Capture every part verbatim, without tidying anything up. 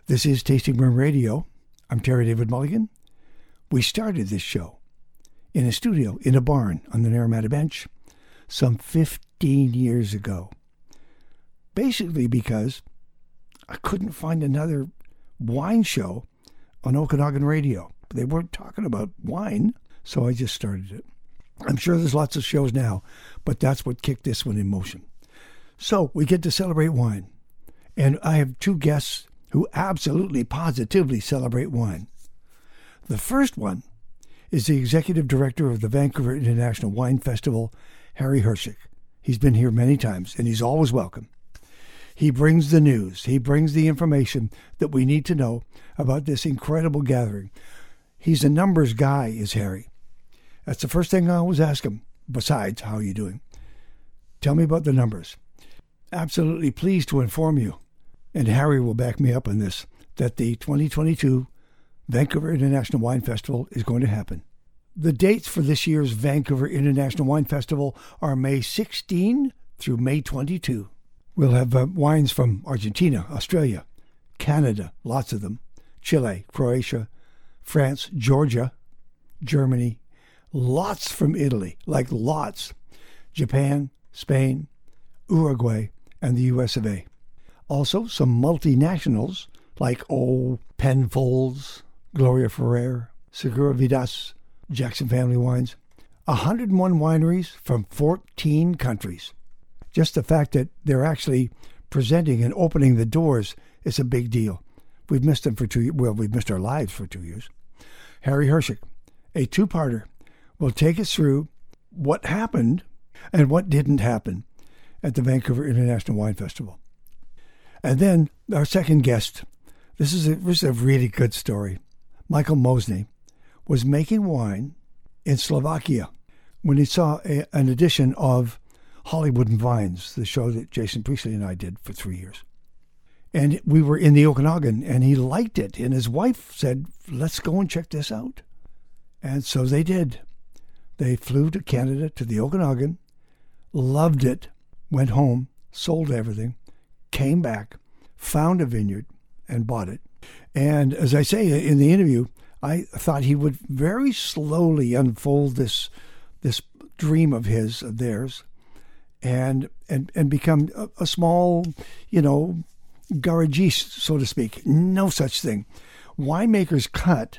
This is Tasting Room Radio. I'm Terry David Mulligan. We started this show in a studio, in a barn on the Naramata Bench, some fifteen years ago. Basically because I couldn't find another wine show on Okanagan radio. They weren't talking about wine, so I just started it. I'm sure there's lots of shows now, but that's what kicked this one in motion. So we get to celebrate wine. And I have two guests who absolutely, positively celebrate wine. The first one is the executive director of the Vancouver International Wine Festival, Harry Hershik. He's been here many times, and he's always welcome. He brings the news. He brings the information that we need to know about this incredible gathering. He's a numbers guy, is Harry. That's the first thing I always ask him, besides, how are you doing? Tell me about the numbers. Absolutely pleased to inform you, and Harry will back me up on this, that the twenty twenty-two Vancouver International Wine Festival is going to happen. The dates for this year's Vancouver International Wine Festival are May sixteenth through May twenty-second. We'll have uh, wines from Argentina, Australia, Canada, lots of them, Chile, Croatia, France, Georgia, Germany, lots from Italy, like lots, Japan, Spain, Uruguay, and the U S of A. Also, some multinationals like oh, Penfolds, Gloria Ferrer, Segura Vidas, Jackson Family Wines. one hundred one wineries from fourteen countries. Just the fact that they're actually presenting and opening the doors is a big deal. We've missed them for two years. Well, we've missed our lives for two years. Harry Hershik, a two-parter, will take us through what happened and what didn't happen at the Vancouver International Wine Festival. And then our second guest, this is a, this is a really good story. Michael Mosny was making wine in Slovakia when he saw a, an edition of Hollywood and Vines, the show that Jason Priestley and I did for three years. And we were in the Okanagan, and he liked it. And his wife said, let's go and check this out. And so they did. They flew to Canada, to the Okanagan, loved it, went home, sold everything, came back, found a vineyard, and bought it. And as I say in the interview, I thought he would very slowly unfold this this dream of his, of theirs, and and, and become a, a small, you know, garagiste, so to speak. No such thing. Winemaker's Cut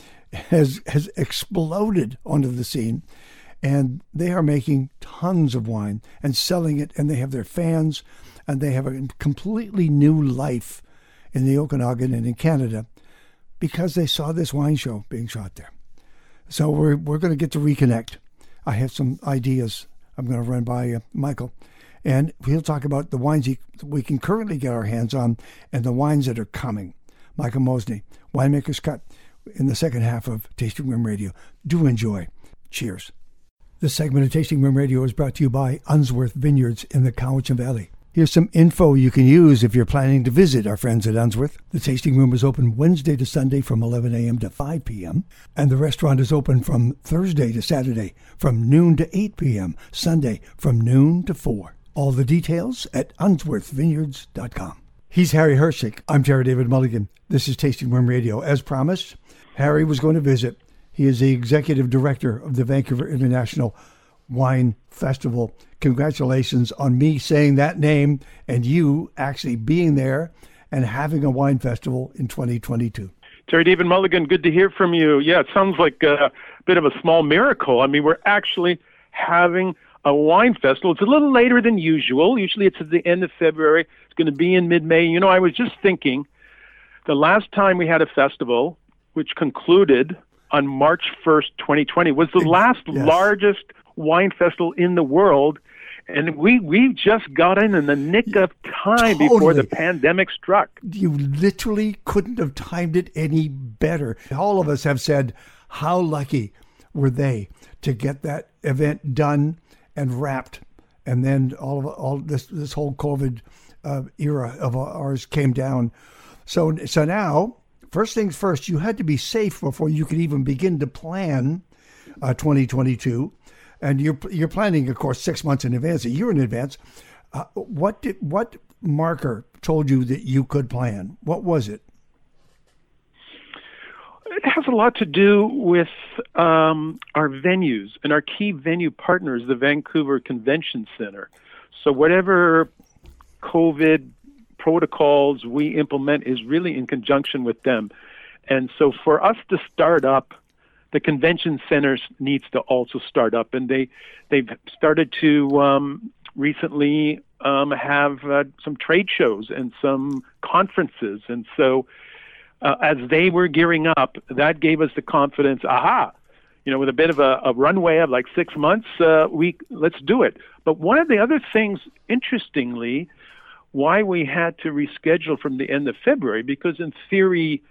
has has exploded onto the scene, and they are making tons of wine and selling it, and they have their fans, and they have a completely new life in the Okanagan and in Canada because they saw this wine show being shot there. So we're we're going to get to reconnect. I have some ideas I'm going to run by uh, Michael, and he'll talk about the wines he, we can currently get our hands on and the wines that are coming. Michael Mosny, Winemaker's Cut, in the second half of Tasting Room Radio. Do enjoy. Cheers. This segment of Tasting Room Radio is brought to you by Unsworth Vineyards in the Cowichan Valley. Here's some info you can use if you're planning to visit our friends at Unsworth. The Tasting Room is open Wednesday to Sunday from eleven a.m. to five p.m. And the restaurant is open from Thursday to Saturday from noon to eight p.m. Sunday from noon to four. All the details at unsworth vineyards dot com. He's Harry Hershik. I'm Terry David Mulligan. This is Tasting Room Radio. As promised, Harry was going to visit. He is the executive director of the Vancouver International Wine Festival. Congratulations on me saying that name and you actually being there and having a wine festival in twenty twenty-two. Terry David Mulligan, good to hear from you. Yeah, it sounds like a bit of a small miracle. I mean, we're actually having a wine festival. It's a little later than usual. Usually it's at the end of February. It's going to be in mid-May. You know, I was just thinking the last time we had a festival, which concluded on March first, twenty twenty, was the last yes. largest wine festival in the world. And we, we just got in in the nick of time totally. Before the pandemic struck. You literally couldn't have timed it any better. All of us have said, how lucky were they to get that event done and wrapped. And then all of all this this whole COVID uh, era of ours came down. So so now, first things first, you had to be safe before you could even begin to plan uh, twenty twenty-two. And you're you're planning, of course, six months in advance, a year in advance. Uh, what did what marker told you that you could plan? What was it? it has a lot to do with um, our venues and our key venue partners, the Vancouver Convention Center. So whatever COVID protocols we implement is really in conjunction with them. And so for us to start up, the convention center needs to also start up. And they, they've started to um, recently um, have uh, some trade shows and some conferences. And so uh, as they were gearing up, that gave us the confidence, aha, you know, with a bit of a, a runway of like six months, uh, we let's do it. But one of the other things, interestingly, why we had to reschedule from the end of February, because in theory,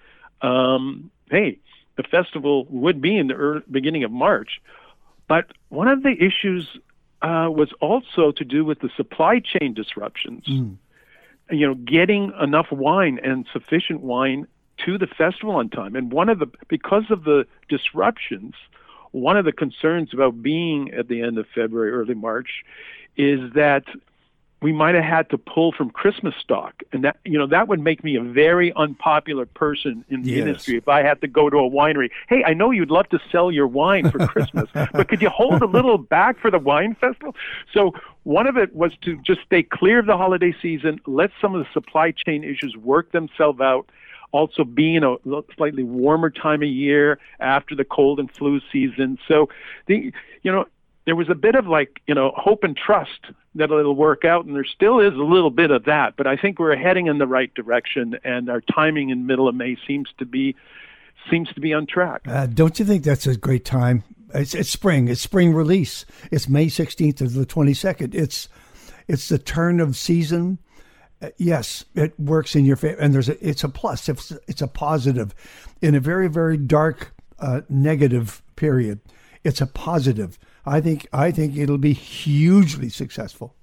um, hey, the festival would be in the early, beginning of March. But one of the issues uh, was also to do with the supply chain disruptions. Mm. You know, getting enough wine and sufficient wine to the festival on time. And one of the, because of the disruptions, one of the concerns about being at the end of February, early March, is that we might have had to pull from Christmas stock. And that, you know, that would make me a very unpopular person in the yes. industry if I had to go to a winery. Hey, I know you'd love to sell your wine for Christmas, but could you hold a little back for the wine festival? So one of it was to just stay clear of the holiday season, let some of the supply chain issues work themselves out. Also being a slightly warmer time of year after the cold and flu season. So, the you know, there was a bit of like, you know, hope and trust that it'll work out, and there still is a little bit of that. But I think we're heading in the right direction, and our timing in middle of May seems to be seems to be on track. Uh, don't you think that's a great time? It's, it's spring. It's spring release. It's May sixteenth to the twenty-second. It's it's the turn of season. Uh, yes, it works in your favor, and there's a, it's a plus. It's, it's a positive in a very, very dark, uh, negative period. It's a positive. I think I think it'll be hugely successful.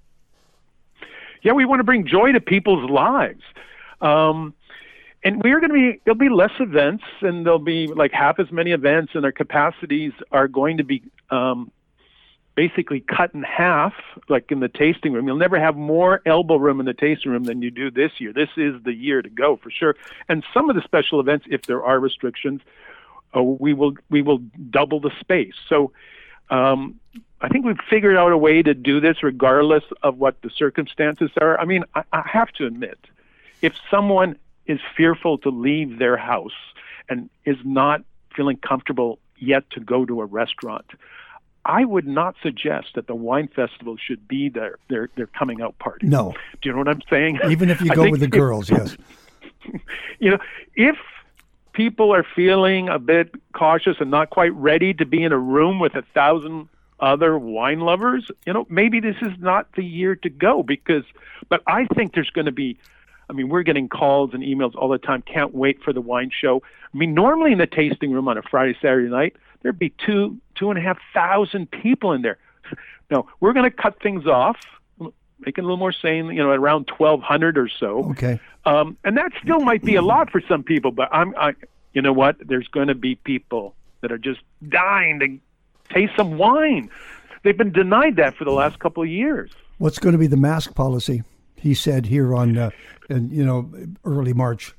Yeah, we want to bring joy to people's lives, um, and we're going to be. There'll be less events, and there'll be like half as many events, and our capacities are going to be um, basically cut in half, like in the tasting room. You'll never have more elbow room in the tasting room than you do this year. This is the year to go for sure. And some of the special events, if there are restrictions, uh, we will we will double the space. So um, I think we've figured out a way to do this regardless of what the circumstances are. I mean, I, I have to admit, if someone is fearful to leave their house and is not feeling comfortable yet to go to a restaurant, I would not suggest that the wine festival should be their their, their coming out party. No. Do you know what I'm saying? Even if you go with the girls, if, yes. You know, if people are feeling a bit cautious and not quite ready to be in a room with a thousand other wine lovers, you know, maybe this is not the year to go because, but I think there's going to be, I mean, we're getting calls and emails all the time. Can't wait for the wine show. I mean, normally in the tasting room on a Friday, Saturday night, there'd be two, two and a half thousand people in there. No, we're going to cut things off, make it a little more sane, you know, around twelve hundred or so. Okay. Um, and that still might be a lot for some people, but I'm, I, you know what? There's going to be people that are just dying to taste some wine. They've been denied that for the last couple of years. What's going to be the mask policy? He said here on, uh, in, you know, early March.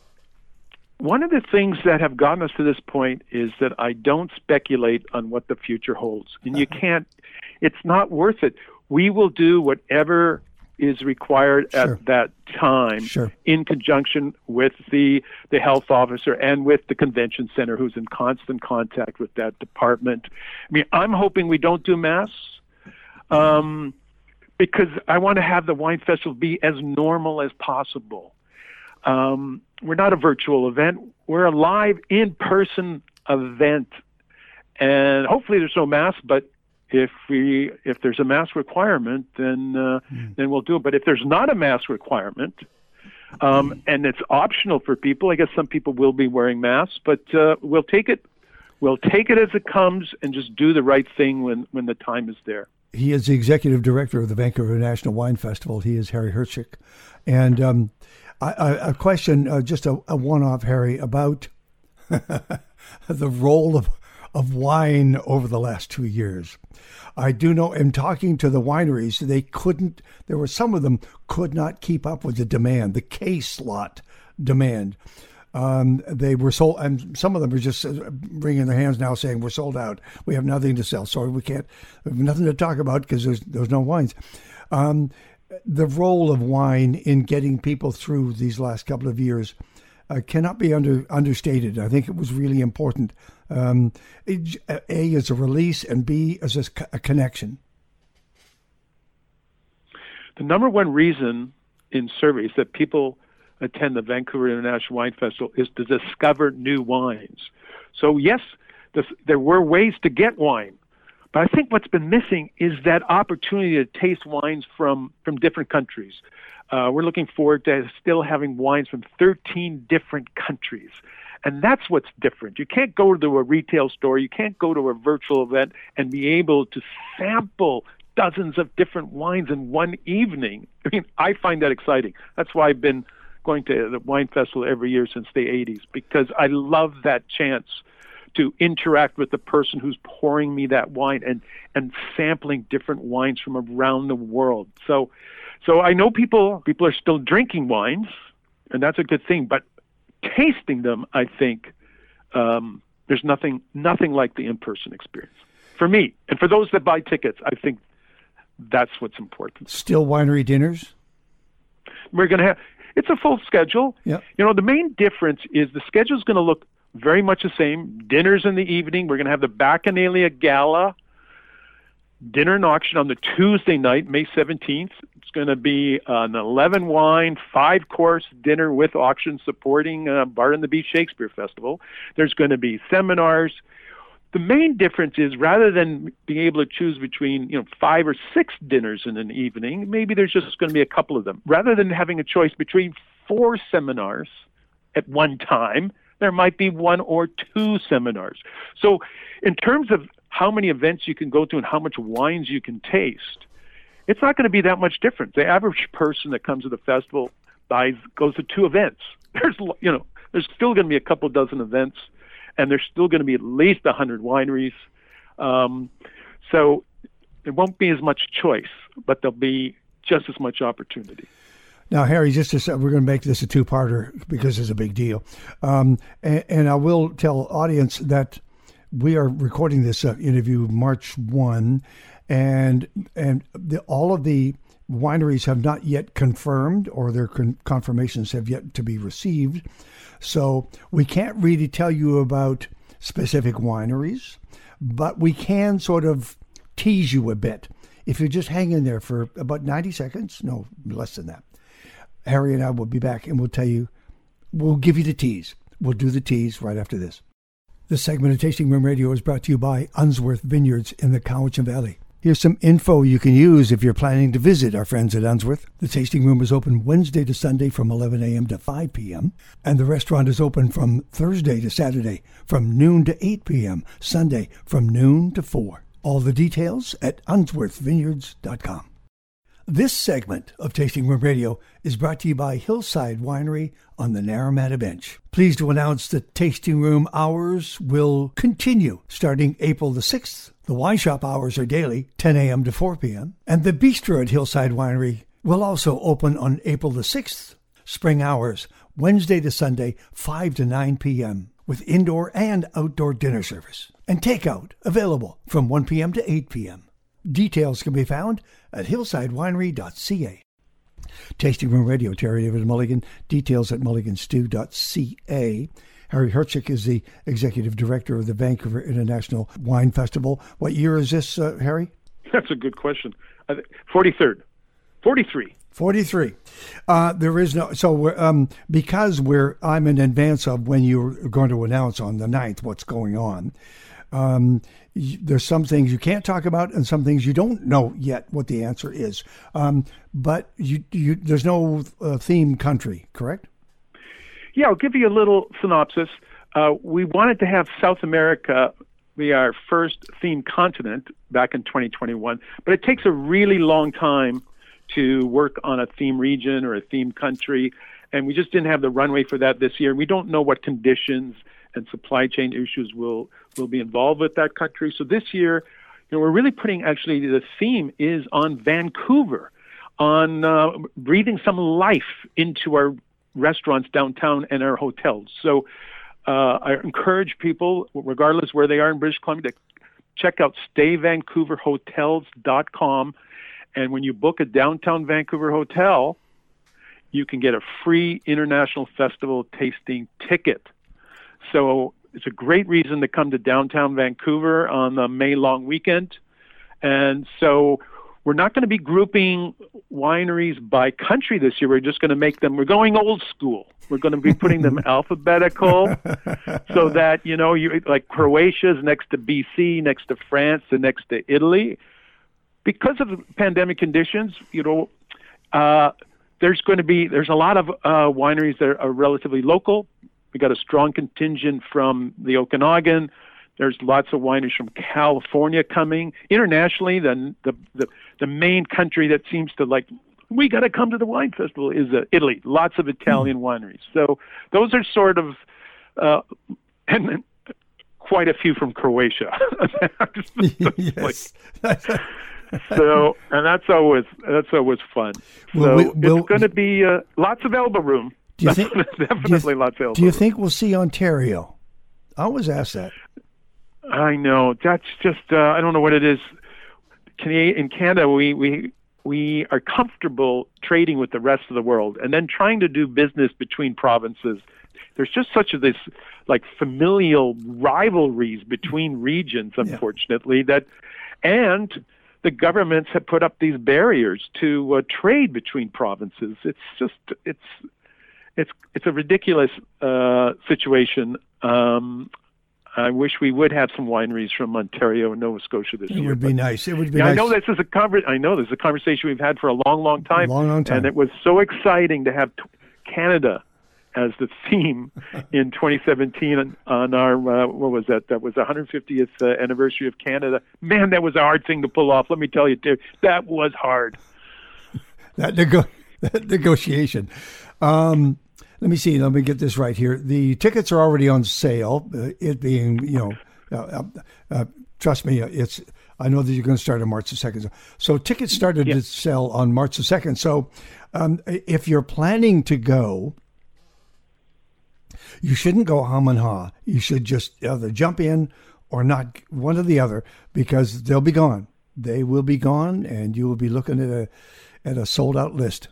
One of the things that have gotten us to this point is that I don't speculate on what the future holds. And you can't, it's not worth it. We will do whatever is required sure. at that time sure. in conjunction with the, the health officer and with the convention center who's in constant contact with that department. I mean, I'm hoping we don't do masks um, because I want to have the wine festival be as normal as possible. Um, we're not a virtual event. We're a live in-person event. And hopefully there's no mask, but if we if there's a mask requirement, then uh, mm. then we'll do it. But if there's not a mask requirement, um, mm. and it's optional for people, I guess some people will be wearing masks, but uh, we'll take it we'll take it as it comes and just do the right thing when, when the time is there. He is the executive director of the Vancouver National Wine Festival. He is Harry Hertzik. And um, I, I, a question, uh, just a, a one-off, Harry, about the role of of wine over the last two years. I do know, in talking to the wineries, they couldn't, there were some of them could not keep up with the demand, the case lot demand. Um, they were sold, and some of them are just wringing their hands now saying, we're sold out. We have nothing to sell. Sorry, we can't, we have nothing to talk about because there's, there's no wines. Um, the role of wine in getting people through these last couple of years uh, cannot be under, understated. I think it was really important. Um, it, A, as a release, and B, as a, a connection. The number one reason in surveys that people attend the Vancouver International Wine Festival is to discover new wines. So yes, this, there were ways to get wine, but I think what's been missing is that opportunity to taste wines from, from different countries. Uh, we're looking forward to still having wines from thirteen different countries. And that's what's different. You can't go to a retail store, you can't go to a virtual event and be able to sample dozens of different wines in one evening. I mean, I find that exciting. That's why I've been going to the wine festival every year since the eighties, because I love that chance to interact with the person who's pouring me that wine and, and sampling different wines from around the world. So, so I know people, people are still drinking wines, and that's a good thing, but tasting them, I think, um, there's nothing, nothing like the in-person experience. For me, and for those that buy tickets, I think that's what's important. Still winery dinners? We're going to have, it's a full schedule. Yep. You know, the main difference is the schedule is going to look very much the same. Dinners in the evening. We're going to have the Bacchanalia Gala, dinner and auction on the Tuesday night, May seventeenth. It's going to be an eleven wine, five course dinner with auction supporting uh, Bard and the Beast Shakespeare Festival. There's going to be seminars. The main difference is rather than being able to choose between, you know, five or six dinners in an evening, maybe there's just going to be a couple of them. Rather than having a choice between four seminars at one time, there might be one or two seminars. So in terms of how many events you can go to and how much wines you can taste, it's not going to be that much different. The average person that comes to the festival buys, goes to two events. There's, you know, there's still going to be a couple dozen events, and there's still going to be at least one hundred wineries. Um, so there won't be as much choice, but there'll be just as much opportunity. Now, Harry, just to say, we're going to make this a two-parter because it's a big deal. Um, and, and I will tell audience that we are recording this uh, interview March first, and and the, all of the wineries have not yet confirmed, or their con- confirmations have yet to be received. So we can't really tell you about specific wineries, but we can sort of tease you a bit. If you just hang in there for about ninety seconds, no, less than that, Harry and I will be back and we'll tell you, we'll give you the tease. We'll do the tease right after this. This segment of Tasting Room Radio is brought to you by Unsworth Vineyards in the Cowichan Valley. Here's some info you can use if you're planning to visit our friends at Unsworth. The tasting room is open Wednesday to Sunday from eleven a.m. to five p.m. And the restaurant is open from Thursday to Saturday from noon to eight p.m., Sunday from noon to four. All the details at unsworth vineyards dot com. This segment of Tasting Room Radio is brought to you by Hillside Winery on the Naramata Bench. Pleased to announce that tasting room hours will continue starting April the sixth. The wine shop hours are daily, ten a.m. to four p.m. And the bistro at Hillside Winery will also open on April the sixth. Spring hours, Wednesday to Sunday, five to nine p.m. with indoor and outdoor dinner service. And takeout available from one p.m. to eight p.m. Details can be found at hillside winery dot c a. Tasting Room Radio, Terry David Mulligan. Details at mulligan stew dot c a. Harry Herchik is the executive director of the Vancouver International Wine Festival. What year is this, uh, Harry? That's a good question. Uh, forty-third. forty-three. forty-three. Uh, there is no, so we're, um, because we're, I'm in advance of when you're going to announce on the ninth what's going on. Um, there's some things you can't talk about and some things you don't know yet what the answer is. Um, but you, you, there's no uh, theme country, correct? Yeah, I'll give you a little synopsis. Uh, we wanted to have South America be our first themed continent back in twenty twenty-one, but it takes a really long time to work on a theme region or a theme country, and we just didn't have the runway for that this year. We don't know what conditions and supply chain issues will will be involved with that country. So this year, you know, we're really putting, actually, the theme is on Vancouver, on uh, breathing some life into our restaurants downtown and our hotels. So uh, I encourage people, regardless where they are in British Columbia, to check out stay vancouver hotels dot com. And when you book a downtown Vancouver hotel, you can get a free International Festival tasting ticket. So it's a great reason to come to downtown Vancouver on the May long weekend. And so we're not going to be grouping wineries by country this year. We're just going to make them, we're going old school. We're going to be putting them alphabetical so that, you know, you like Croatia's next to B C, next to France, and next to Italy. Because of the pandemic conditions, you know, uh, there's going to be, there's a lot of uh, wineries that are relatively local. We got a strong contingent from the Okanagan. There's lots of wineries from California coming. Internationally, the the the, the main country that seems to like, we got to come to the wine festival is uh, Italy. Lots of Italian mm. wineries. So those are sort of, uh, and quite a few from Croatia. Yes. Like, so, and that's always that's always fun. Well, so we, we'll, it's going to be uh, lots of elbow room. Do you think, Definitely do you, th- lots of elbow Do you room. think we'll see Ontario? I always ask that. I know. That's just, uh, I don't know what it is. In Canada, we, we, we are comfortable trading with the rest of the world and then trying to do business between provinces. There's just such a, this like familial rivalries between regions, unfortunately, yeah. that, and the governments have put up these barriers to uh, trade between provinces. It's just, it's, it's, it's a ridiculous uh, situation. Um, I wish we would have some wineries from Ontario and Nova Scotia this it year. It would be nice. It would be yeah, nice. I know this is a conver- I know this is a conversation we've had for a long, long time. Long, long time. And it was so exciting to have t- Canada as the theme in twenty seventeen on, on our, uh, what was that? That was the one hundred fiftieth uh, anniversary of Canada. Man, that was a hard thing to pull off. Let me tell you, Dave, that was hard. that, nego- that negotiation. Um, Let me see. Let me get this right here. The tickets are already on sale. Uh, it being, you know, uh, uh, trust me, it's. I know that you're going to start on March the second. So tickets started yeah. to sell on March the second. So um, if you're planning to go, you shouldn't go hum and ha. You should just either jump in or not, one or the other, because they'll be gone. They will be gone, and you will be looking at a at a sold out list.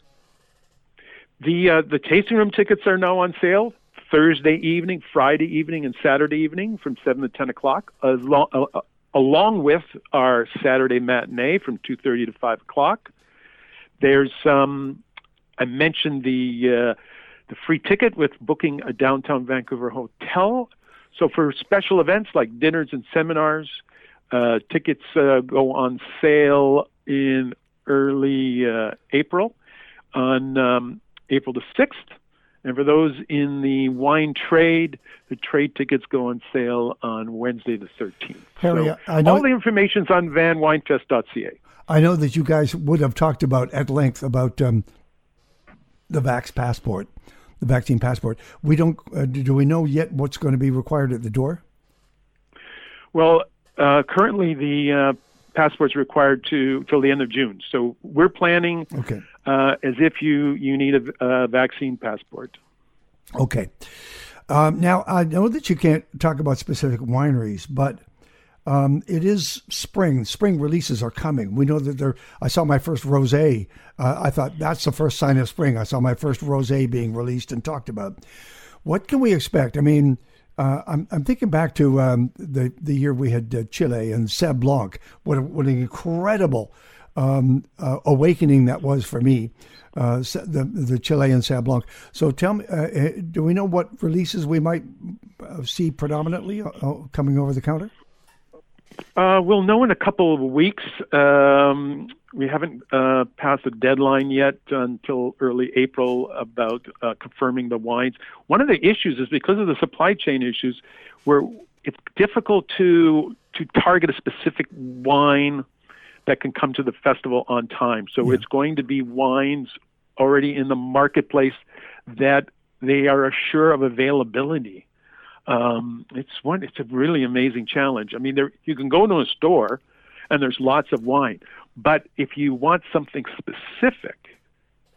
The uh, the tasting room tickets are now on sale Thursday evening, Friday evening, and Saturday evening from seven to ten o'clock, as long, uh, along with our Saturday matinee from two thirty to five o'clock. There's um, I mentioned the uh, the free ticket with booking a downtown Vancouver hotel. So for special events like dinners and seminars, uh, tickets uh, go on sale in early uh, April on um, April the sixth. And for those in the wine trade, the trade tickets go on sale on Wednesday the thirteenth. Harry, so I know all the information's on van winefest dot c a. I know that you guys would have talked about at length about um, the Vax passport, the vaccine passport. We don't. Uh, do we know yet what's going to be required at the door? Well, uh, currently the uh, passport's required to till the end of June. So we're planning okay. uh, as if you you need a, a vaccine passport. Okay. Um, now I know that you can't talk about specific wineries, but um, it is spring. Spring releases are coming. We know that there. I saw my first rosé. Uh, I thought that's the first sign of spring. I saw my first rosé being released and talked about. What can we expect? I mean, uh, I'm I'm thinking back to um, the the year we had uh, Chile and Sauv Blanc. What a, what an incredible um, uh, awakening that was for me. Uh, the the Chilean Sauv Blanc. So tell me, uh, do we know what releases we might see predominantly uh, coming over the counter? Uh, we'll know in a couple of weeks. Um, we haven't uh, passed a deadline yet until early April about uh, confirming the wines. One of the issues is because of the supply chain issues, where it's difficult to to target a specific wine that can come to the festival on time. So yeah. It's going to be wines already in the marketplace that they are sure of availability. Um, it's one. It's a really amazing challenge. I mean, there you can go to a store, and there's lots of wine. But if you want something specific,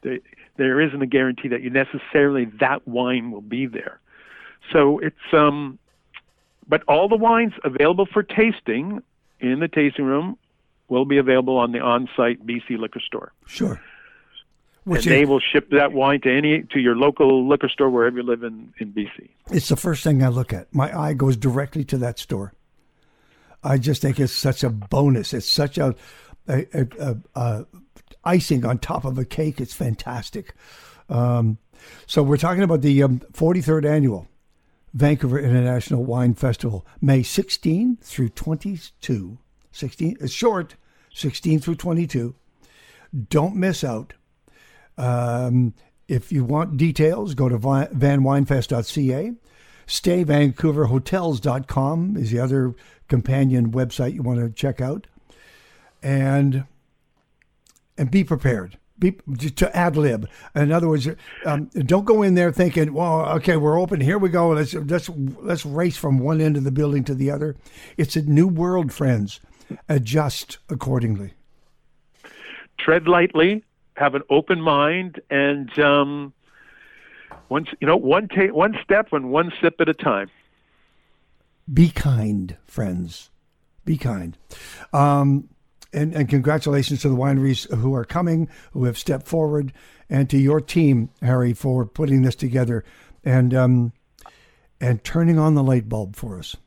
There, there isn't a guarantee that you necessarily that wine will be there. So it's um, but all the wines available for tasting in the tasting room will be available on the on-site B C liquor store. Sure. Which and is, they will ship that wine to any to your local liquor store wherever you live in, in B C. It's the first thing I look at. My eye goes directly to that store. I just think it's such a bonus. It's such a, a, a, a, a icing on top of a cake. It's fantastic. Um, so we're talking about the um, forty-third annual Vancouver International Wine Festival, May sixteenth through twenty-two. sixteen, it's short, sixteen through twenty-two. Don't miss out. Um, if you want details, go to van winefest dot c a. stay vancouver hotels dot com is the other companion website you want to check out. And and be prepared. Be, to ad lib. In other words, um, don't go in there thinking, well, okay, we're open. Here we go. Let's, let's, let's race from one end of the building to the other. It's a new world, friends. Adjust accordingly. Tread lightly. Have an open mind, and um, once you know, one ta- one step and one sip at a time. Be kind, friends. Be kind. Um, and, and congratulations to the wineries who are coming, who have stepped forward, and to your team, Harry, for putting this together and um, and turning on the light bulb for us.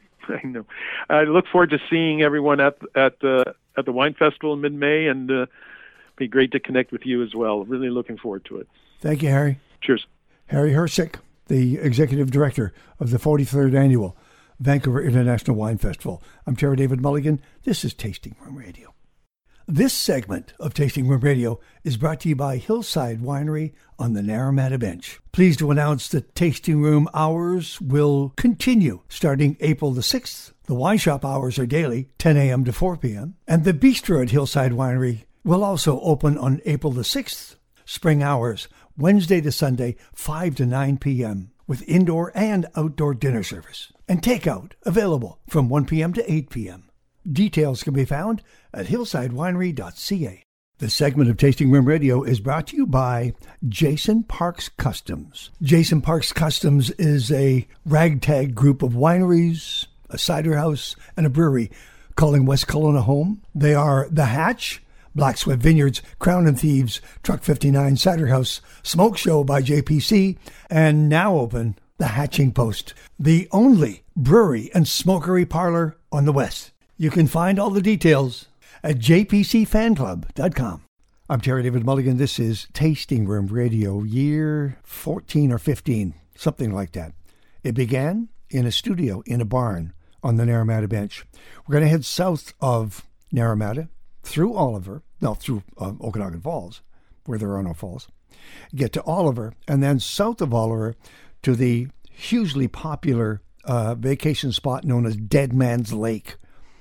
I know. I look forward to seeing everyone at at the at the wine festival in mid-May, and. Uh, Be great to connect with you as well. Really looking forward to it. Thank you, Harry. Cheers. Harry Hersick, the Executive Director of the forty-third Annual Vancouver International Wine Festival. I'm Terry David Mulligan. This is Tasting Room Radio. This segment of Tasting Room Radio is brought to you by Hillside Winery on the Naramata Bench. Pleased to announce that Tasting Room hours will continue starting April the sixth. The wine shop hours are daily, ten a.m. to four p.m. And the bistro at Hillside Winery will also open on April the sixth, spring hours, Wednesday to Sunday, five to nine p.m., with indoor and outdoor dinner service. And takeout available from one p.m. to eight p.m. Details can be found at hillside winery dot c a. This segment of Tasting Room Radio is brought to you by Jason Parks Customs. Jason Parks Customs is a ragtag group of wineries, a cider house, and a brewery calling West Kelowna home. They are The Hatch, Black Sweat Vineyards, Crown and Thieves, Truck fifty-nine Cider House, Smoke Show by J P C, and now open the Hatching Post, the only brewery and smokery parlor on the West. You can find all the details at j p c fan club dot com. I'm Terry David Mulligan. This is Tasting Room Radio, year fourteen or fifteen, something like that. It began in a studio in a barn on the Naramata Bench. We're going to head south of Naramata, through Oliver, no, through uh, Okanagan Falls, where there are no falls, get to Oliver, and then south of Oliver to the hugely popular uh, vacation spot known as Dead Man's Lake,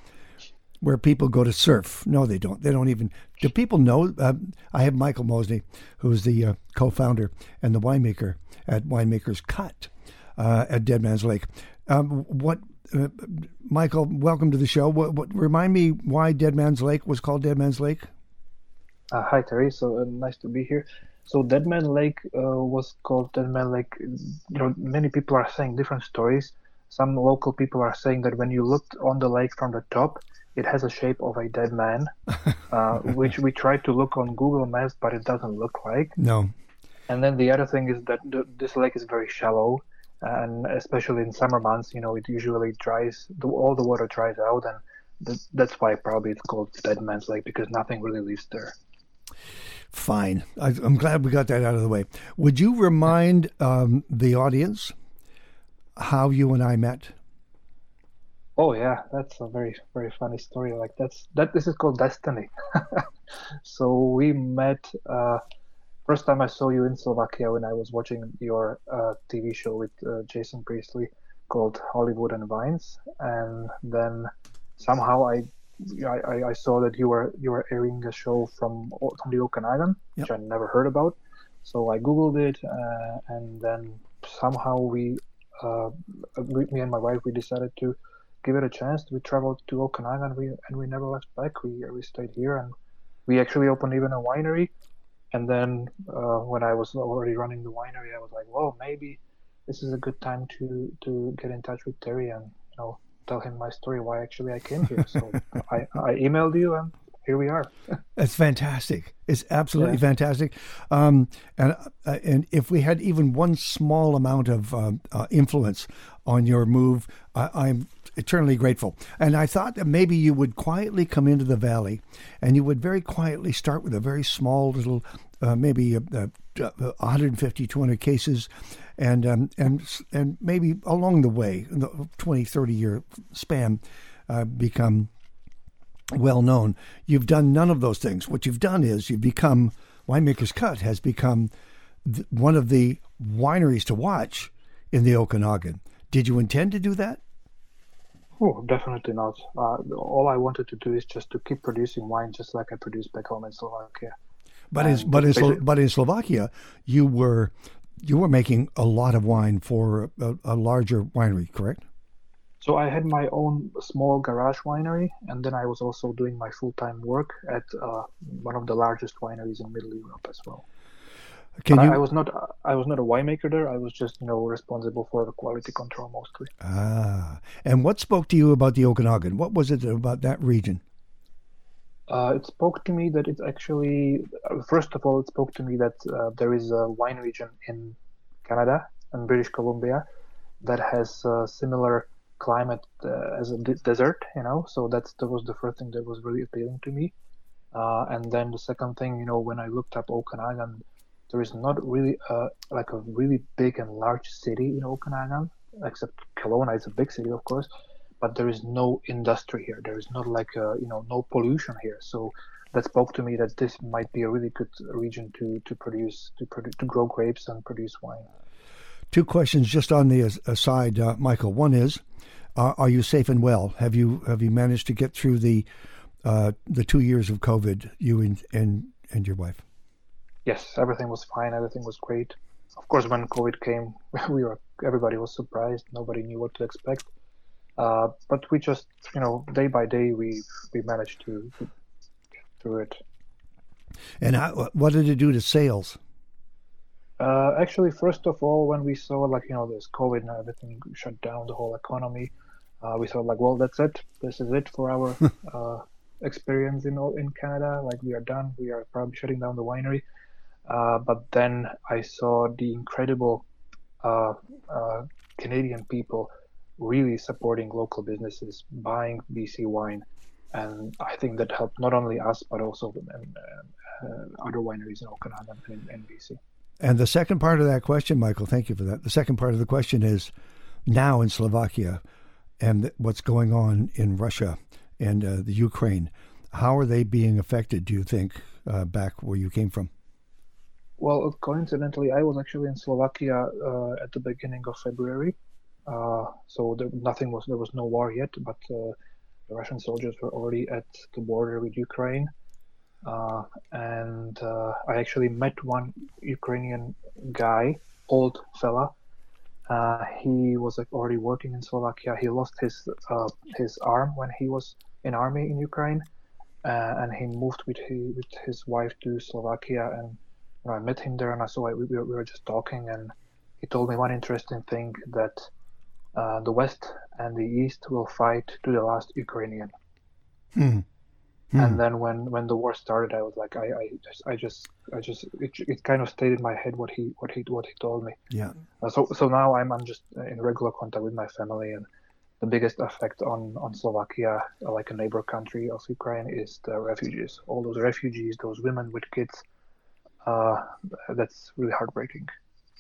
where people go to surf. No, they don't. They don't even. Do people know? Uh, I have Michael Mosney, who's the uh, co-founder and the winemaker at Winemaker's Cut uh, at Dead Man's Lake. Um, what? Uh, Michael, welcome to the show. What, what, remind me why Dead Man's Lake was called Dead Man's Lake? Uh, hi, Terry. So uh, nice to be here. So Dead Man Lake uh, was called Dead Man Lake. You know, many people are saying different stories. Some local people are saying that when you looked on the lake from the top, it has a shape of a dead man, uh, which we tried to look on Google Maps, but it doesn't look like. No. And then the other thing is that the, this lake is very shallow. And especially in summer months, you know, it usually dries, the, all the water dries out, and th- that's why probably it's called Dead Man's Lake, because nothing really lives there. Fine. I, I'm glad we got that out of the way. Would you remind um, the audience how you and I met? Oh yeah, that's a very, very funny story. Like that's that. This is called destiny. So we met. Uh, First time I saw you in Slovakia when I was watching your uh, T V show with uh, Jason Priestley called Hollywood and Vines, and then somehow I, I I saw that you were you were airing a show from from the Okanagan, yep. Which I never heard about. So I googled it, uh, and then somehow we, uh, me and my wife, we decided to give it a chance. We traveled to Okanagan, we and we never left back. We we stayed here, and we actually opened even a winery. And then uh, when I was already running the winery, I was like, well, maybe this is a good time to to get in touch with Terry and you know tell him my story, why actually I came here. So I, I emailed you, and here we are. It's fantastic. It's absolutely Yeah. fantastic. Um, and uh, and if we had even one small amount of um, uh, influence on your move, I, I'm eternally grateful. And I thought that maybe you would quietly come into the valley, and you would very quietly start with a very small little, uh, maybe uh, uh, one hundred fifty, two hundred cases, and um, and and maybe along the way, in the twenty, thirty year span, uh, become well known. You've done none of those things. What you've done is you've become, Winemaker's Cut has become th- one of the wineries to watch in the Okanagan. Did you intend to do that? Oh, definitely not. Uh, all I wanted to do is just to keep producing wine, just like I produce back home in Slovakia. But in, And but in, Slo- basically- but in Slovakia, you were you were making a lot of wine for a, a larger winery, correct? So I had my own small garage winery, and then I was also doing my full-time work at uh, one of the largest wineries in Middle Europe as well. Can But you? I, I was not I was not a winemaker there. I was just you know responsible for the quality control mostly. Ah, and what spoke to you about the Okanagan? What was it about that region? Uh, it spoke to me that it's actually uh, first of all it spoke to me that uh, there is a wine region in Canada and British Columbia that has a similar climate uh, as a de- desert, you know. So that's that was the first thing that was really appealing to me. Uh, and then the second thing, you know, when I looked up Okanagan, there is not really a, like a really big and large city in Okanagan, except Kelowna is a big city, of course, but there is no industry here. There is not like a, you know, no pollution here. So that spoke to me that this might be a really good region to to produce to produce to grow grapes and produce wine. Two questions just on the as- aside, uh, Michael. One is, uh, are you safe and well? Have you have you managed to get through the uh, the two years of COVID? You and and, and your wife. Yes, everything was fine. Everything was great. Of course, when COVID came, we were everybody was surprised. Nobody knew what to expect. Uh, but we just, you know, day by day, we we managed to, to get through it. And how, what did it do to sales? Uh, actually, first of all, when we saw like you know this COVID and everything shut down the whole economy, uh, we thought like, well, that's it. This is it for our uh, experience in in Canada. Like we are done. We are probably shutting down the winery. Uh, but then I saw the incredible uh, uh, Canadian people really supporting local businesses, buying B C wine, and I think that helped not only us but also um, uh, other wineries in Okanagan and in B C. And the second part of that question, Michael, thank you for that. The second part of the question is, now in Slovakia and what's going on in Russia and uh, the Ukraine, how are they being affected, do you think, uh, back where you came from? Well, coincidentally, I was actually in Slovakia uh, at the beginning of February. Uh, so there, nothing was there was no war yet, but uh, the Russian soldiers were already at the border with Ukraine. Uh, and uh, I actually met one Ukrainian guy, old fella. Uh, he was like, already working in Slovakia. He lost his uh, his arm when he was in army in Ukraine, uh, and he moved with his, with his wife to Slovakia. And you know, I met him there, and I saw we, we were just talking, and he told me one interesting thing that uh, the West and the East will fight to the last Ukrainian. Hmm. Hmm. And then when, when the war started, I was like, I, I just, I just, I just, it, it kind of stayed in my head what he, what he, what he told me. Yeah. Uh, so, so now I'm, I'm just in regular contact with my family, and the biggest effect on, on Slovakia, like a neighbor country of Ukraine, is the refugees. All those refugees, those women with kids, uh, that's really heartbreaking.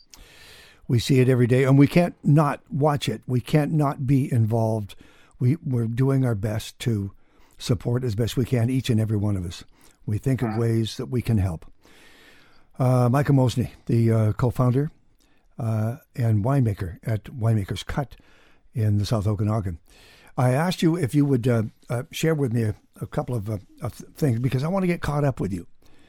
We see it every day, and we can't not watch it. We can't not be involved. We, we're doing our best to support as best we can, each and every one of us. We think of ways that we can help. Uh, Michael Mosney, the uh, co-founder uh, and winemaker at Winemaker's Cut in the South Okanagan. I asked you if you would uh, uh, share with me a, a couple of, uh, of things, because I want to get caught up with you.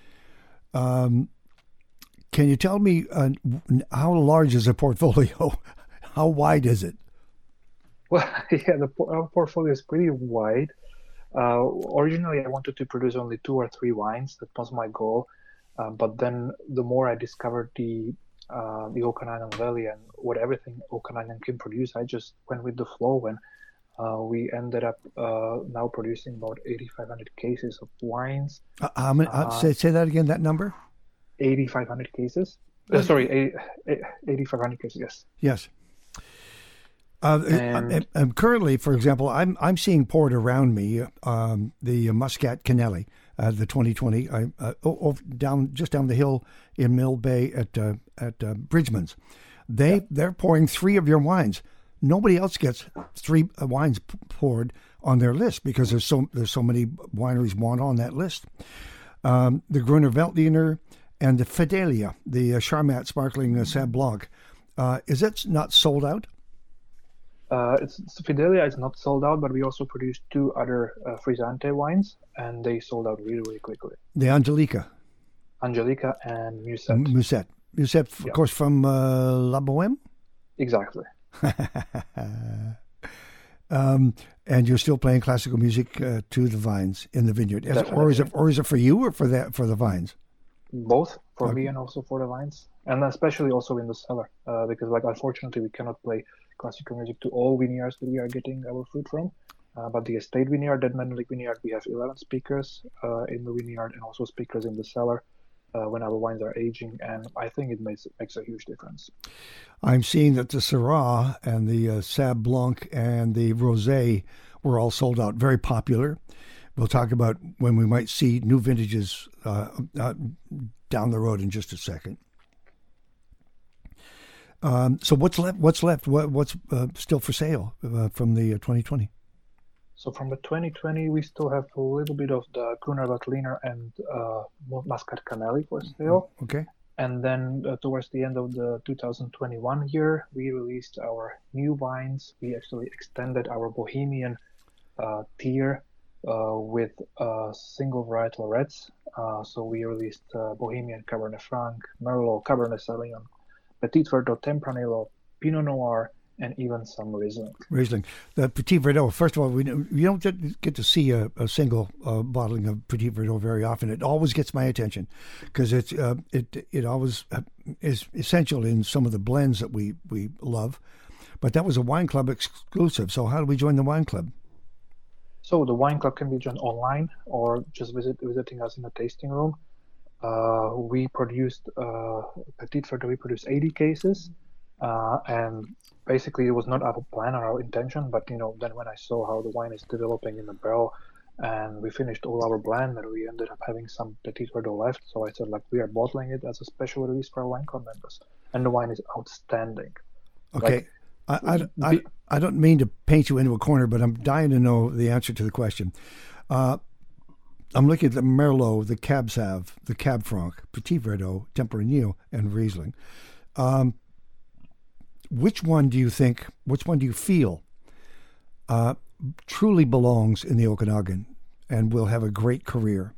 Um, can you tell me uh, how large is a portfolio? How wide is it? Well, yeah, the our portfolio is pretty wide. Uh, originally, I wanted to produce only two or three wines. That was my goal. Uh, but then the more I discovered the uh, the Okanagan Valley and what everything Okanagan can produce, I just went with the flow, and uh, we ended up uh, now producing about eighty-five hundred cases of wines. Uh, how many, uh, say, say that again, that number? eighty-five hundred cases. Uh, sorry, eighty-five hundred cases, yes. Yes. Uh, and, and currently, for example, I'm I'm seeing poured around me um, the Muscat Canelli, uh, the twenty twenty, uh, oh, down just down the hill in Mill Bay at uh, at uh, Bridgman's. They yeah. they're pouring three of your wines. Nobody else gets three wines poured on their list because there's so there's so many wineries want on that list. Um, the Gruner Veltliner and the Fidelia, the uh, Charmat Sparkling uh, Sauv Blanc, uh, is it not sold out? Uh, it's, Fidelia is not sold out, but we also produced two other uh, Frizzante wines, and they sold out really, really quickly. The Angelica. Angelica and Musette. Musette. Musette, of yeah. course, from uh, La Boheme? Exactly. um, and you're still playing classical music uh, to the vines in the vineyard. Is it, or, is it, or is it for you or for the, for the vines? Both, for okay. me and also for the vines. And especially also in the cellar, uh, because, like, unfortunately, we cannot play classical music to all vineyards that we are getting our fruit from. Uh, but the estate vineyard, Deadman Lake Vineyard, we have eleven speakers uh, in the vineyard and also speakers in the cellar uh, when our wines are aging. And I think it makes, it makes a huge difference. I'm seeing that the Syrah and the uh, Sauv Blanc and the Rosé were all sold out, very popular. We'll talk about when we might see new vintages uh, uh, down the road in just a second. Um, so what's left? What's left? What, what's uh, still for sale uh, from the uh, twenty twenty? So from the twenty twenty, we still have a little bit of the Gruner Veltliner and uh, Muscat Canelli for sale. Okay. And then uh, towards the end of the two thousand twenty-one year, we released our new wines. We actually extended our Bohemian uh, tier uh, with uh, single varietal reds. Uh, so we released uh, Bohemian Cabernet Franc, Merlot, Cabernet Sauvignon, Petit Verdot, Tempranillo, Pinot Noir, and even some Riesling. Riesling. The Petit Verdot, first of all, we you don't get to see a, a single uh, bottling of Petit Verdot very often. It always gets my attention because it's uh, it it always is essential in some of the blends that we, we love. But that was a wine club exclusive. So how do we join the wine club? So the wine club can be joined online or just visit visiting us in the tasting room. Uh, we produced uh, Petit Verdot. We produced eighty cases, uh, and basically it was not our plan or our intention. But you know, then when I saw how the wine is developing in the barrel, and we finished all our blend, and we ended up having some Petit Verdot left. So I said, like, we are bottling it as a special release for our wine club members, and the wine is outstanding. Okay. Like, I, I, I, I don't mean to paint you into a corner, but I'm dying to know the answer to the question. Uh, I'm looking at the Merlot, the Cab Sauv, the Cab Franc, Petit Verdot, Tempranillo, and Riesling. Um, which one do you think, which one do you feel uh, truly belongs in the Okanagan and will have a great career?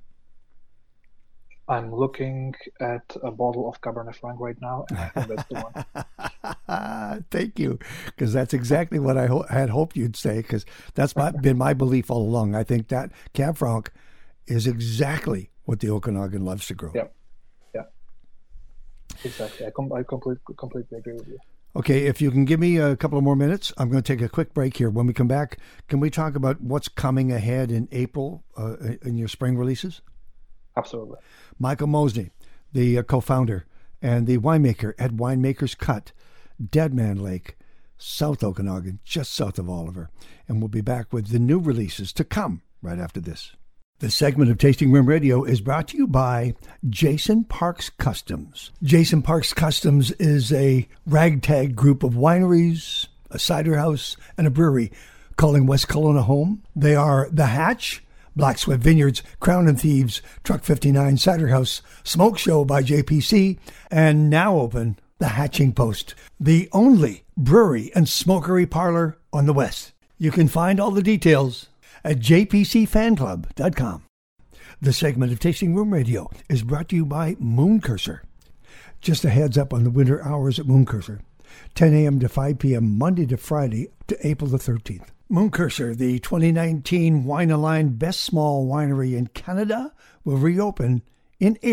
I'm looking at a bottle of Cabernet Franc right now, and I think that's the one. Thank you, because that's exactly what I ho- had hoped you'd say, because that's my, been my belief all along. I think that Cab Franc is exactly what the Okanagan loves to grow. Yeah, yeah, exactly. I, com- I completely, completely agree with you. Okay, if you can give me a couple of more minutes, I'm going to take a quick break here. When we come back, can we talk about what's coming ahead in April uh, in your spring releases? Absolutely. Michael Mosney, the uh, co-founder and the winemaker at Winemaker's Cut, Deadman Lake, South Okanagan, just south of Oliver. And we'll be back with the new releases to come right after this. This segment of Tasting Room Radio is brought to you by Jason Parks Customs. Jason Parks Customs is a ragtag group of wineries, a cider house, and a brewery calling West Kelowna home. They are The Hatch, Black Sweat Vineyards, Crown and Thieves, Truck fifty-nine Cider House, Smoke Show by J P C, and now open The Hatching Post, the only brewery and smokery parlor on the West. You can find all the details at j p c fan club dot com. The segment of Tasting Room Radio is brought to you by Moon Cursor. Just a heads up on the winter hours at Moon Cursor, ten a.m. to five p.m. Monday to Friday to April the thirteenth. Moon Cursor, the twenty nineteen Wine Align Best Small Winery in Canada, will reopen in April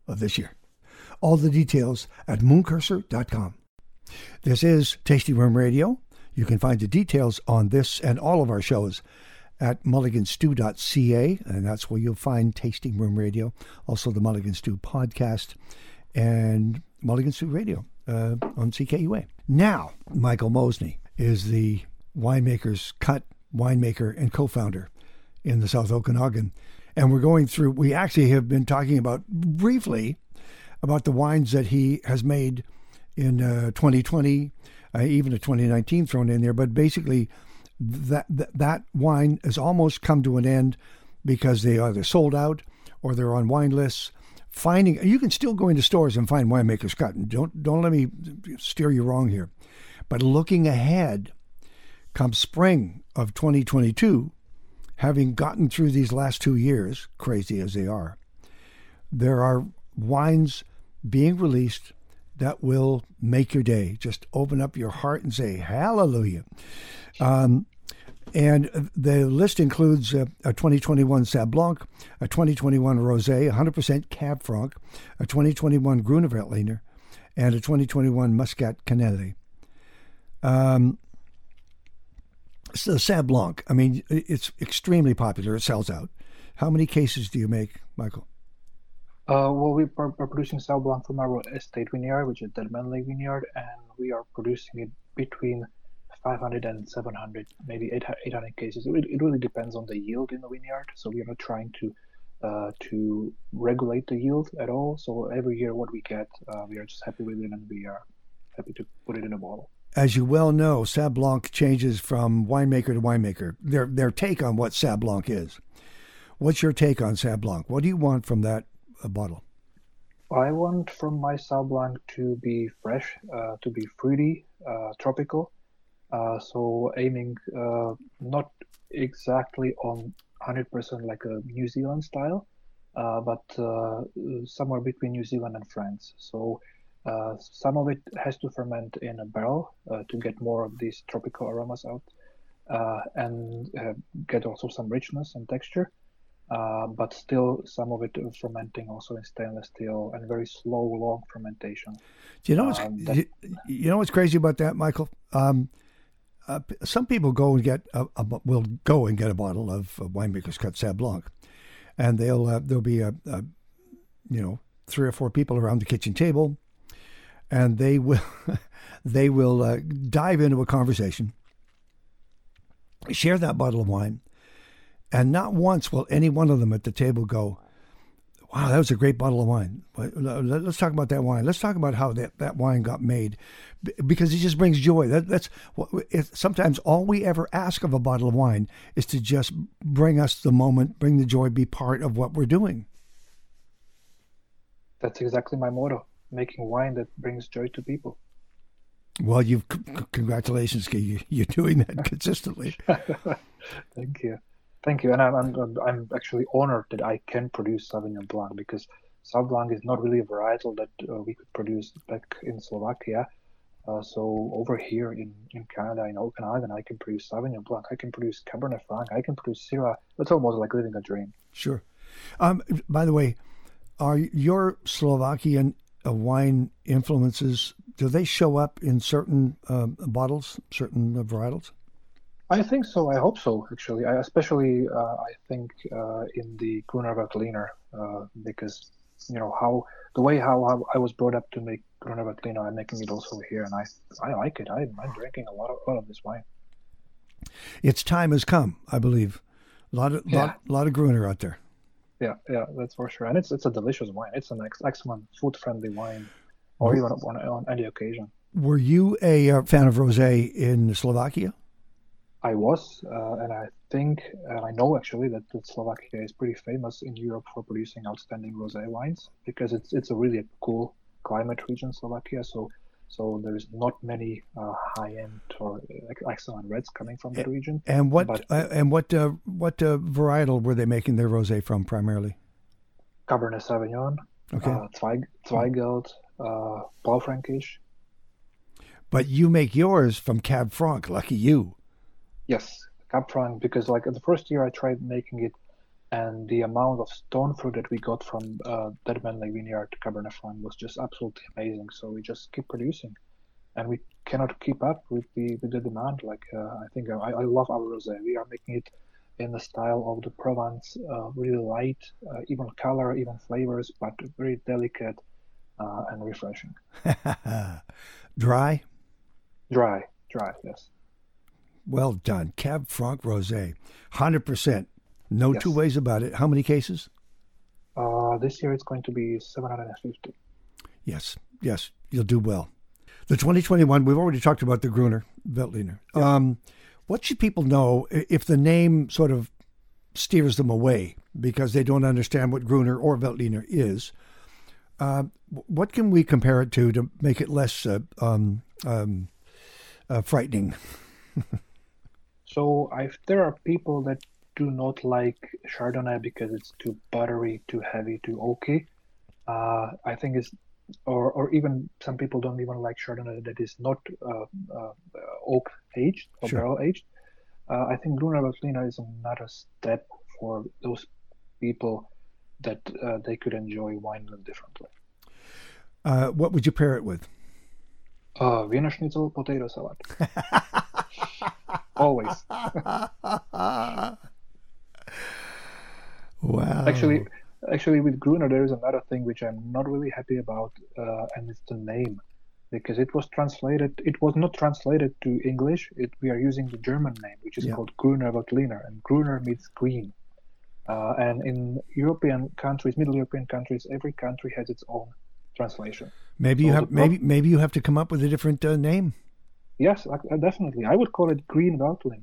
of this year. All the details at mooncursor dot com. This is Tasting Room Radio. You can find the details on this and all of our shows at mulligan stew dot c a, and that's where you'll find Tasting Room Radio, also the Mulligan Stew podcast, and Mulligan Stew Radio uh, on C K U A. Now, Michael Mosney is the Winemaker's Cut winemaker and co-founder in the South Okanagan, and we're going through, we actually have been talking about, briefly, about the wines that he has made in uh, twenty twenty, uh, even a twenty nineteen thrown in there, but basically that, that that wine has almost come to an end because they either sold out or they're on wine lists. Finding, you can still go into stores and find Winemaker's Cut. Don't don't let me steer you wrong here, but looking ahead, come spring of twenty twenty-two, having gotten through these last two years, crazy as they are, there are wines being released that will make your day. Just open up your heart and say, hallelujah. Um, and the list includes a, a twenty twenty-one Sauv Blanc, a twenty twenty-one Rosé, one hundred percent Cab Franc, a twenty twenty-one Gruner Veltliner, and a twenty twenty-one Muscat Canelli. Um, so Sauv Blanc, I mean, it's extremely popular. It sells out. How many cases do you make, Michael? Uh, well, we are producing Sauv Blanc from our estate vineyard, which is Deadman Lake Vineyard, and we are producing it between five hundred and seven hundred, maybe eight hundred cases. It, it really depends on the yield in the vineyard. So we are not trying to uh, to regulate the yield at all. So every year what we get, uh, we are just happy with it, and we are happy to put it in a bottle. As you well know, Sauv Blanc changes from winemaker to winemaker, their their take on what Sauv Blanc is. What's your take on Sauv Blanc? What do you want from that uh, bottle? I want from my Sauv Blanc to be fresh, uh, to be fruity, uh, tropical. Uh, so aiming uh, not exactly on one hundred percent like a New Zealand style, uh, but uh, somewhere between New Zealand and France. So uh, some of it has to ferment in a barrel uh, to get more of these tropical aromas out, uh, and uh, get also some richness and texture. Uh, but still some of it fermenting also in stainless steel and very slow, long fermentation. Do you know what's um, that, you, you know what's crazy about that, Michael? Um, uh, some people go and get a, a will go and get a bottle of uh, Winemaker's Cut Sauv Blanc, and they'll uh, there'll be a, a you know three or four people around the kitchen table, and they will they will uh, dive into a conversation, share that bottle of wine. And not once will any one of them at the table go, wow, that was a great bottle of wine. Let's talk about that wine. Let's talk about how that, that wine got made, because it just brings joy. That, that's what, it, sometimes all we ever ask of a bottle of wine is to just bring us the moment, bring the joy, be part of what we're doing. That's exactly my motto, making wine that brings joy to people. Well, you've c- congratulations, you, you're doing that consistently. Thank you. Thank you, and I'm, I'm I'm actually honored that I can produce Sauvignon Blanc, because Sauv Blanc is not really a varietal that uh, we could produce back in Slovakia. Uh, so over here in, in Canada, in Okanagan, I can produce Sauvignon Blanc, I can produce Cabernet Franc, I can produce Syrah. It's almost like living a dream. Sure. Um, by the way, are your Slovakian uh, wine influences, do they show up in certain uh, bottles, certain uh, varietals? I think so. I hope so, actually. I especially, uh, I think, uh, in the Gruner Veltliner, uh, because, you know, how the way how, how I was brought up to make Gruner Veltliner, I'm making it also here, and I I like it. I, I'm drinking a lot of, a lot of this wine. Its time has come, I believe. A lot of, yeah. lot, lot of Gruner out there. Yeah, yeah, that's for sure. And it's it's a delicious wine. It's an ex- excellent food-friendly wine, or even on, on any occasion. Were you a uh, fan of rosé in Slovakia? I was, uh, and I think, and I know actually that, that Slovakia is pretty famous in Europe for producing outstanding rosé wines, because it's it's a really cool climate region, Slovakia. So, so there's not many uh, high-end or excellent reds coming from that region. And what but, uh, and what uh, what uh, varietal were they making their rosé from primarily? Cabernet Sauvignon, okay, uh, Zweig, Zweigelt, uh, Blaufränkisch. But you make yours from Cab Franc. Lucky you. Yes, Cab Franc, because like the first year I tried making it and the amount of stone fruit that we got from uh, Dead Man Lake Vineyard Cabernet Franc was just absolutely amazing. So we just keep producing, and we cannot keep up with the with the demand. Like uh, I think I, I love our rosé. We are making it in the style of the Provence, uh, really light, uh, even color, even flavors, but very delicate uh, and refreshing. Dry? Dry, dry, yes. Well done. Cab Franc Rosé, one hundred percent. No Yes. two ways about it. How many cases? Uh, this year it's going to be seven hundred fifty. Yes, yes, you'll do well. The twenty twenty-one, we've already talked about the Gruner Veltliner. Um, what should people know i- if the name sort of steers them away because they don't understand what Gruner or Veltliner is? Uh, what can we compare it to to make it less uh, um, um, uh, frightening? So if there are people that do not like Chardonnay because it's too buttery, too heavy, too oaky, uh, I think it's, or or even some people don't even like Chardonnay that is not uh, uh, oak aged or Sure. barrel aged. Uh, I think Gruner Veltliner is another step for those people that uh, they could enjoy wine a little differently. Uh, what would you pair it with? Uh, Wiener Schnitzel, potato salad. Always. Wow. Actually, actually, with Gruner, there is another thing which I'm not really happy about, uh, and it's the name, because it was translated. It was not translated to English. It, we are using the German name, which is Yeah. called Gruner Veltliner, and Gruner means green. Uh, and in European countries, Middle European countries, every country has its own translation. maybe you so have the pro- maybe maybe you have to come up with a different uh, name. Yes, uh, definitely. I would call it Green Veltliner.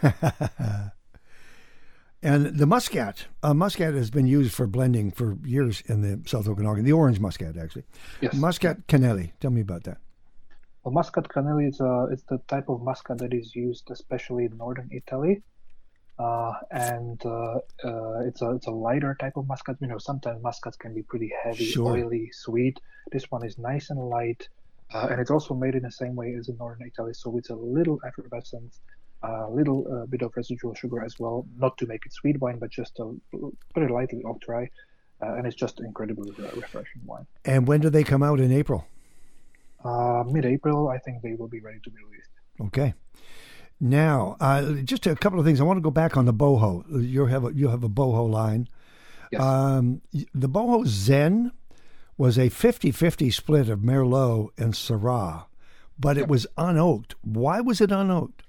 And the Muscat, uh, Muscat has been used for blending for years in the South Okanagan. The orange Muscat, actually. Yes. Muscat Canelli. Tell me about that. Well, Muscat Canelli is uh, it's the type of muscat that is used especially in northern Italy, uh, and uh, uh, it's a it's a lighter type of muscat. You know, sometimes muscats can be pretty heavy, Sure. oily, sweet. This one is nice and light, uh, and it's also made in the same way as in northern Italy. So it's a little effervescent, a little uh, bit of residual sugar as well, not to make it sweet wine, but just a very lightly off dry, uh, and it's just incredibly re- refreshing wine. And when do they come out in April? Uh, mid-April, I think they will be ready to be released. Okay. Now, uh, just a couple of things. I want to go back on the boho. You have a, you have a boho line. Yes. Um, the boho Zen was a fifty-fifty split of Merlot and Syrah, but it Yep. was unoaked. Why was it unoaked?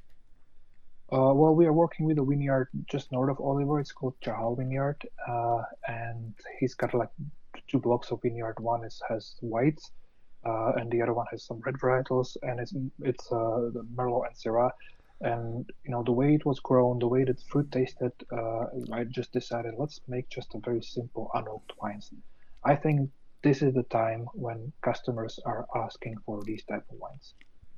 Uh, well, we are working with a vineyard just north of Oliver. It's called Chahal Vineyard, uh, and he's got like two blocks of vineyard. One is has whites, uh, and the other one has some red varietals, and it's it's uh, the Merlot and Syrah. And you know the way it was grown, the way that fruit tasted, uh, I just decided let's make just a very simple unoaked wines. I think this is the time when customers are asking for these type of wines.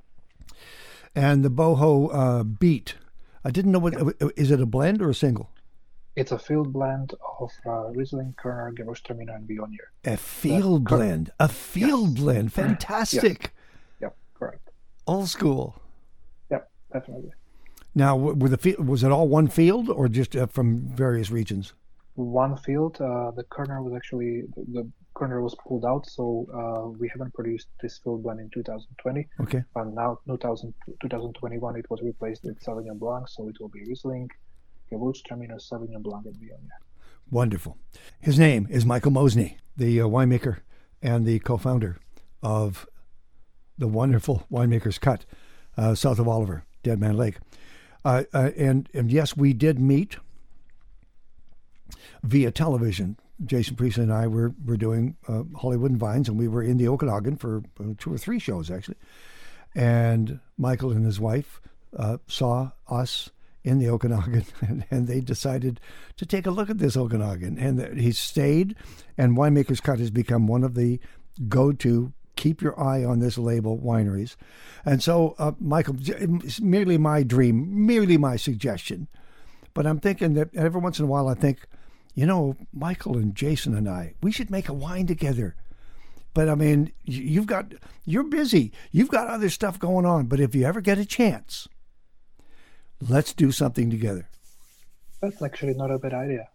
And the boho uh, beet. I didn't know what is it a blend or a single? It's a field blend of uh, Riesling, Kerner, Gewürztraminer, and Viognier. A field cor- blend. A field Yes. blend. Fantastic. Yep, correct. Old school. Yep, definitely. Now, w- were the fi- was it all one field or just uh, from various regions? One field, uh, the Kerner was actually, the Kerner was pulled out, so uh, we haven't produced this field blend in two thousand twenty. Okay. And now two thousand, twenty twenty-one, it was replaced with Sauvignon Blanc, so it will be Riesling, Gewürztraminer, Sauvignon Blanc, and Viognier. Wonderful. His name is Michael Mosney, the uh, winemaker and the co-founder of the wonderful Winemakers Cut, uh, south of Oliver, Dead Man Lake. Uh, uh, and, and yes, we did meet via television. Jason Priestley and I were, were doing uh, Hollywood and Vines, and we were in the Okanagan for uh, two or three shows, actually. And Michael and his wife uh, saw us in the Okanagan, and, and they decided to take a look at this Okanagan. And he stayed, and Winemakers Cut has become one of the go-to, keep your eye on this label wineries. And so, uh, Michael, it's merely my dream, merely my suggestion. But I'm thinking that every once in a while I think, you know, Michael and Jason and I, we should make a wine together. But I mean, you've got, you're busy. You've got other stuff going on. But if you ever get a chance, let's do something together. That's actually not a bad idea.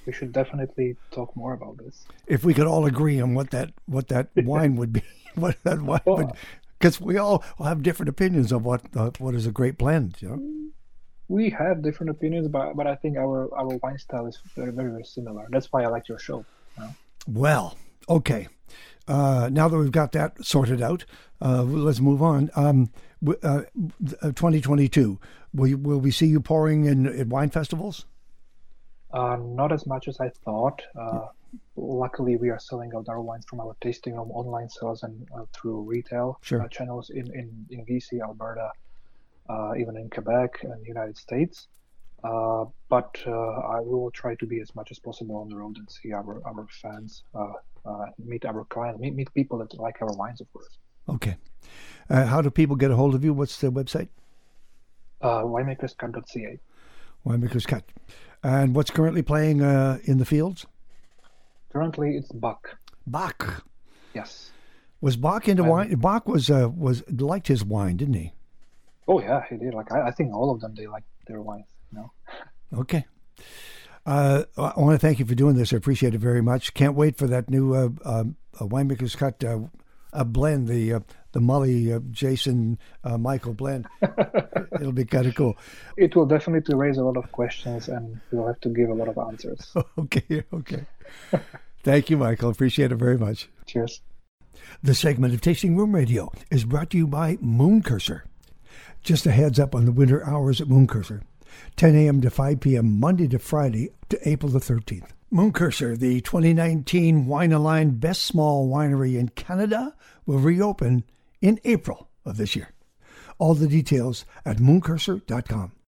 we should definitely talk more about this. If we could all agree on what that what that wine would be, what that wine Well, would, because we all have different opinions of what uh, what is a great blend. You know? we have different opinions, but but I think our our wine style is very very, very similar. That's why I like your show. You know? Well, okay. Uh, now that we've got that sorted out, uh, let's move on. Um, uh, twenty twenty-two, will, you, will we see you pouring in at wine festivals? Uh, not as much as I thought. Uh, luckily, we are selling out our wines from our tasting room online sales and uh, through retail Sure. uh, channels in, in, in B C, Alberta, uh, even in Quebec and the United States. Uh, but uh, I will try to be as much as possible on the road and see our, our fans, uh, uh, meet our clients, meet, meet people that like our wines, of course. Okay. Uh, how do people get a hold of you? What's the website? Uh, winemakers cut dot c a. Winemaker's Cut. And what's currently playing uh, in the fields? Currently, it's Bach. Bach. Yes. Was Bach into Um, wine? Bach was uh, was liked his wine, didn't he? Oh yeah, he did. Like I, I think all of them, they like their wines. You know. Okay. Uh, I want to thank you for doing this. I appreciate it very much. Can't wait for that new uh, uh, Winemaker's Cut uh, a blend, the uh, the Mully uh, Jason uh, Michael blend. It'll be kind of cool. It will definitely raise a lot of questions, and we'll have to give a lot of answers. Okay, okay. Thank you, Michael. Appreciate it very much. Cheers. The segment of Tasting Room Radio is brought to you by Moon Cursor. Just a heads up on the winter hours at Moon Cursor. ten a.m. to five p.m. Monday to Friday to April the thirteenth. Moon Cursor, the twenty nineteen Wine Aligned Best Small Winery in Canada, will reopen in April of this year. All the details at moon cursor dot com.